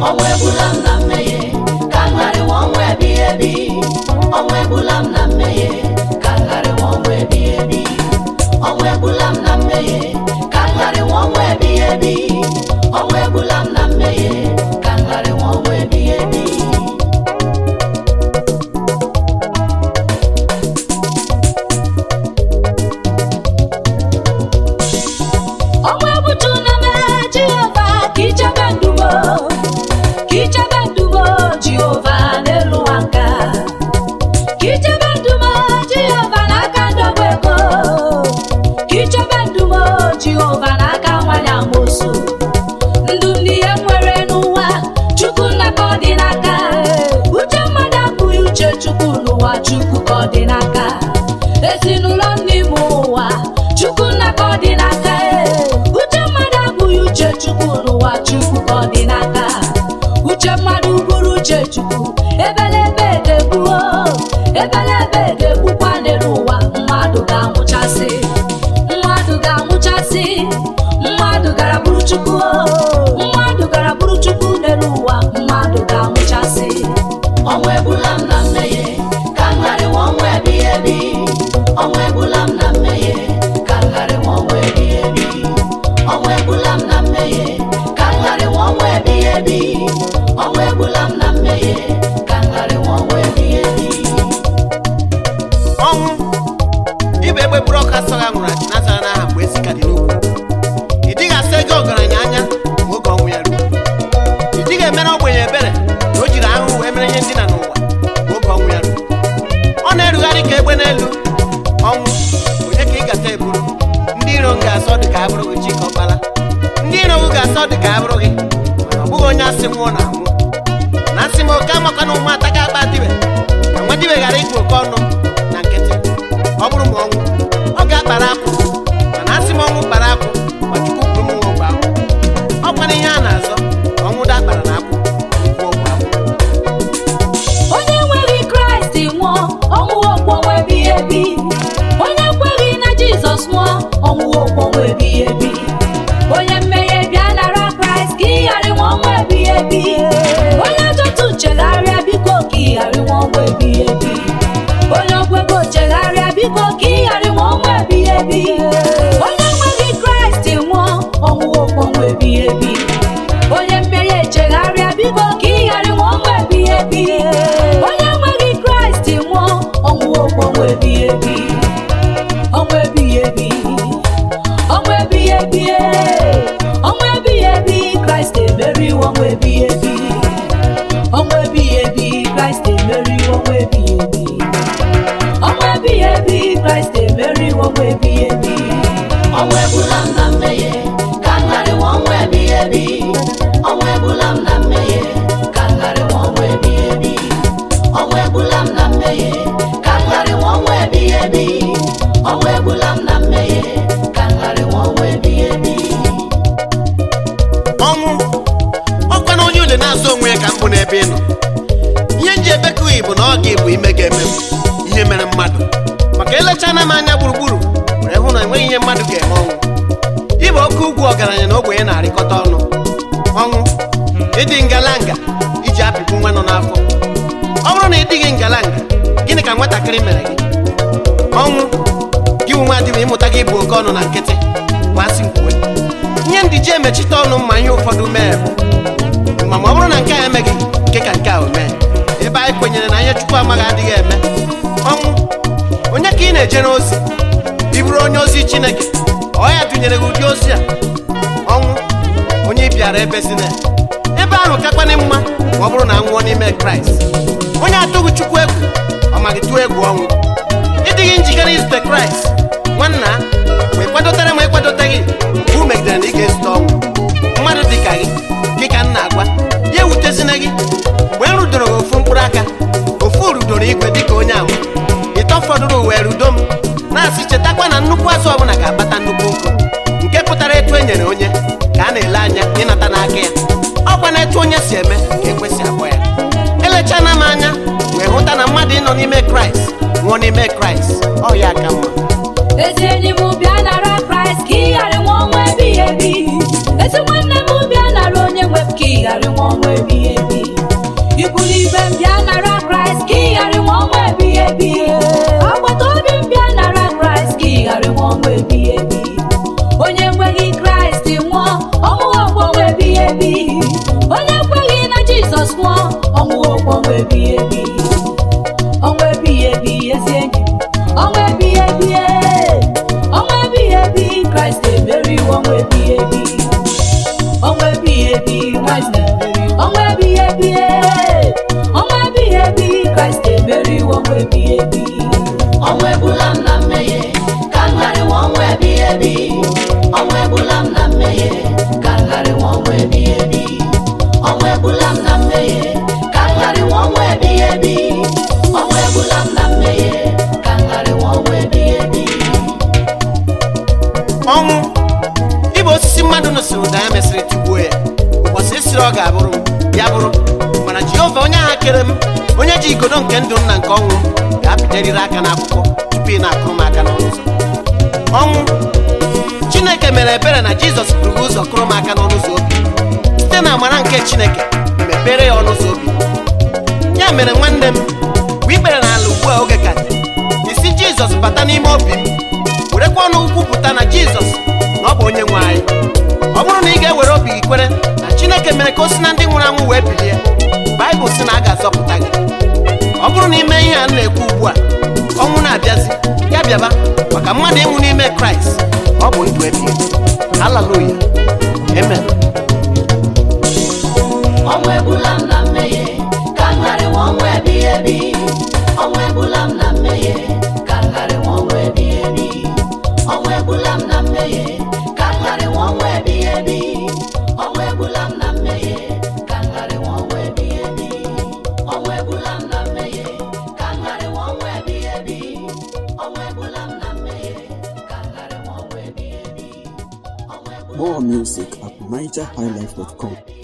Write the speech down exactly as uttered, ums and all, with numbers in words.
onwe bulam na mmehie ka ngharị nwa ọnwụ ebighị ebi onwe bulam na mmehie ka ngharị nwa ọnwụ ebighị ebi onwe bulam na mmehie ka ngharị nwa ọnwụ ebighị ebi onwe bulam na mmehie ka ngharị nwa ọnwụ ebighị ebi onwe butu na me Jehova kichebe ndumo kichebe ndumo Jehova n'elu aka kichebe ndumo Jehova n'aka ndọgbego kichebe ndumo Jehova n'aka nwanyị amosu ndụ ndị ihe nwere n'ụwa Chukwu nna ka ọ dị n'aka uche mmadụ abụghị uche Chukwu n'ụwa Chukwu ka ọ dị n'aka ezinụlọ ndị ime ụwa Chukwu nna ka ọ dị n'aka uche mmadụ abụghị uche Chukwu n'ụwa Chukwu ka ọ dị n'aka uche mmadụ bụrụ uche Chukwu ebelebe ga-egbuo ebelebe ga-egbukwa n'elu ụwa mmadụ ga-anwụchasị mmadụ ga-anwụchasị mmadụ gara bụrụ Chukwu mmadụ gara bụrụ Chukwu n'elu ụwa mmadụ ga-anwụchasị ọnwụ ebulam na mmehie ka ngharị nwa ọnwụ ebighị ebi ọnwụ ebulam na mmehie ka ngharị nwa ọnwụ ebighị ebi ọnwụ ebulam na mmehie ka ngharị nwa ọnwụ ebighị ebi ọnwụ ebulam na mmehie ka ngharị nwa ọnwụ ebighị ebi ọnwụ ibe egbe bụrụ ọka sọga nwụrụ achị na-azaghị n'aha mgbe ezi ka dị n'okwu ị dịghị asa ego ọgaranya anya ma oge ọnwụ ya ruo ị dịghị emere ogbenye ebere na o jiri ahụhụ wee mere ihe ndina n'ụwa ma oge ọnwụ ya ruo ọ na-erugharị ka egbe n'elu ọnwụ onye ka ị gata eburu ndị iro m ga-asọ dị ka abụrụ gị Chike Ọkpala ndị iro gị ga-asọ dị ka abụrụ gị mana ọ bụghị onye asị nwụọ na anwụ na asị m oke amakwa na ụmụ ata ga-akpa dibe ka nwa dibe ghara ikwu oke ọnụ na nkịtị ọ bụrụ ma ọnwụ ọ ga-akpara akwụ mana asị m ọnwụ kpara akwụ ma Chukwu kwuru m nwa ogbe akwụ ọ kwana ihe a na-azọ ọnwụ dakpara na akwụ ikwu ogbe akwụ onye nweghị Kraịst nwụọ ọnwụ okwu ọnwụ ebighị ebi onye kweghị na Jizọs nwụọ ọnwụ okwu ọnwụ ebighị ebi onye mmehie bịa nara Kraịst ka ị ghara ịnwe ọnwụ ebighị ebi onye jọtụ chegharịa biko ka ị ghara ịnwe ọnwụ ebighị ebi onye ọgwego chegharịa biko ka ị ghara ịnwe ọnwụ ebighị ebi onye nweghị Kraịst nwụọ ọnwụ okwu ọnwụ ebighị ebi onye mmehie chegharịa biko ka ị ghara ịnwe ọnwụ ebighị ebi onye nweghị Kraịst nwụọ ọnwụ okwu ọnwụ ebighị ebi ọnwụ ebighị ebi ọnwụ ebighị ebi ọnwụ ebighị ebi Kraịst emeriwo ọnwụ ebighị ebi ọnwụ ebighị ebi Kraịst emeriwo ọnwụ ebighị ebi ọnwụ ebighị ebi Kraịst emeriwo ọnwụ ebighị ebi ọnwụ ebulam na mmehie ka ngharị nwa ọnwụ ebighị ebi ọnwụ ebulam na mmehie ka ngharị nwa ọnwụ ebighị ebi ọnwụ ebulam na mmehie ka ngharị nwa ọnwụ ebighị ebi ọnwụ ebulam na mmehie ka ngharị nwa ọnwụ ebighị ebi ọnwụ ọkwa na onye ule na-azụ onwe ya ka m bụ n'ebe ị nọ ihe nji ebekụghị bụ na ọ ga-ebu ime ga-eme m ihe mere mmadụ maka elechana m anya gburugburu were hụ na enweghị ihe mmadụ ga-eme ọnwụ ịbụ oke ugwu ọgaranya na ogbenye na-arịkọta ọnụ ọnwụ ịdị ngalanga iji apịkwu nwa nọ n'afọ ọ bụrụ na ị dịghị ngalanga gịnị ka nwatakịrị mere gị ọnwụ gị nwe nwa dịbụ ịmụta gị bụ oke ọnụ na nkịtị masị nkwuwe ihe ndị ji emechite ọnụ mma ihe ụfọdụ mee bụ ma ma ọ bụrụ na nke a emeghị nke ka nke a o mee ebe anyị kwenyere na ihe Chukwu amaghị adịghị eme ọnwụ onye ka ị na-ejere ozi ị bụrụ onye ozi Chineke ọ ya dụnyere gị ụdị ozi a ọnwụ onye ị bịara ebe zina ebe ahụ kakwanị mma ma ọ bụrụ na nwụọ n'ime Kraịst onye atụghị Chukwu egwu ọ maghị tụọ egwu ọnwụ ịdịghị njikere izute Kraịst nwanna ma ịkwadotere ma ịkwadoteghị bụ megidere na ị ga-ezute ọnwụ mmadụ dị ka gị gị ka m na-agwa ya ewutezina gị mgbe m rudoro ofu mkpụrụ aka ofu rudoro igwe dịka onye ama ịtọ fọdụrụ wee rudo m na-asị chetakwa na nnukwu azụ ọbụla ga-akpata nnukwu nkụ nke pụtara etu e nyere onye ka a na-ele anya ịnata n'aka ya ọkwa na etu onye si eme ka ekwesị abụọ ya elechana m anya wee hụta na mmadụ ịnọ n'ime Kraịst nwụọ n'ime Kraịst ọ ya ka mma ezi enyi m bịa nara Kraịst ka ị ghara ịnwe ọnwụ ebighị ebi ezi nwanne m bịa nara onye nwe m ka ị ghara ịnwe ọnwụ ebighị ebi. Ikwu n'ibe m bịa nara Kraịst ka ị ghara inwe ọnwụ ebighị ebi. Agbata obi m bịa nara Kraịst ka ị ghara inwe ọnwụ ebighị ebi. Onye ekweghị Kraịst nwụọ ọnwụ ọgwụ ọnwụ ebighị ebi. Onye ekweghị na Jizọs nwụọ ọnwụ ọgwụ ọnwụ ebighị ebi. Ọnwụ ebighị ebi ezi enyi m, ọnwụ ebighị ebi, ọnwụ ebighị ebi Kraịst emeriwo ọnwụ ebighị ebi. Ọnwụ ebighị ebi Kraịst emeriwo ọnwụ ebighị ebi, ọnwụ ebighị ebi Kraịst emeriwo ọnwụ ebighị ebi. Ọnwụ egbula m na mmehie ka m ghara inwe ọnwụ ebighị ebi. Ọnwụ egbula m na mmehie ka m ghara inwe ọnwụ ebighị ebi. Ọnwụ egbula m na mmehie ka m ghara inwe ọnwụ ebighị ebi. Ọnwụ egbula m na mmehie ka m ghara inwe ọnwụ ebighị ebi. Ọnwụ ịbụ osisi mmadụ nụsịrị ụda ya mesịrị tigbuo ya. Ụbọchị esiri ọ ga-abụrụ m ya bụrụ, mana Jehova onye ahụ kere m, onye ji igodo nke ndụ m na nke ọnwụ ga-apịterịrị aka n'akwụkwọ tupu ị na-akụrụ m aka n'ọnụ ụzọ. Ọnwụ Chineke mere ebere na Jizọs buru ụzọ kụrụ m aka n'ọnụ ụzọ obi. Site na amara nke Chineke mepere ya ọnụ ụzọ obi. Ya mere nwanne m, bụ ikpere n'ala ugbu a oge ka dị, isi Jizọs bata n'ime obi m, werekwa ọnụ kwupụta na Jizọs na ọ bụ onye nwe anyị. Ọ bụrụ na ị ga-ewere obi gị kwere na Chineke mere ka o si na ndị nwụrụ anwụ wee bilie, Baịbụl sị na a ga-azọpụta gị. Ọ bụrụ na ime ihe a na-ekwu ugbu a, ọnwụ na-abịazi, ya bịaba, maka mmadụ ịnwụ n'ime Kraịst ọ bụ ndụ ebighị ebi. Haleluya, amen. Ọnwụ egbula m na mmehie ka m ghara inwe ọnwụ ebighị ebi. Ọnwụ egbula m na mmehie ka m ghara inwe ọnwụ ebighị ebi. Ọnwụ egbula m na mmehie ka m ghara inwe ọnwụ ebighị ebi. Ọnwụ egbula m na mmehie ka m ghara inwe ọnwụ ebighị ebi. Ọnwụ egbula m na mmehie ka m ghara inwe ọnwụ ebighị ebi. Ọnwụ egbula m na mmehie ka m ghara inwe ọnwụ ebighị ebi. More music at niger high life dot com.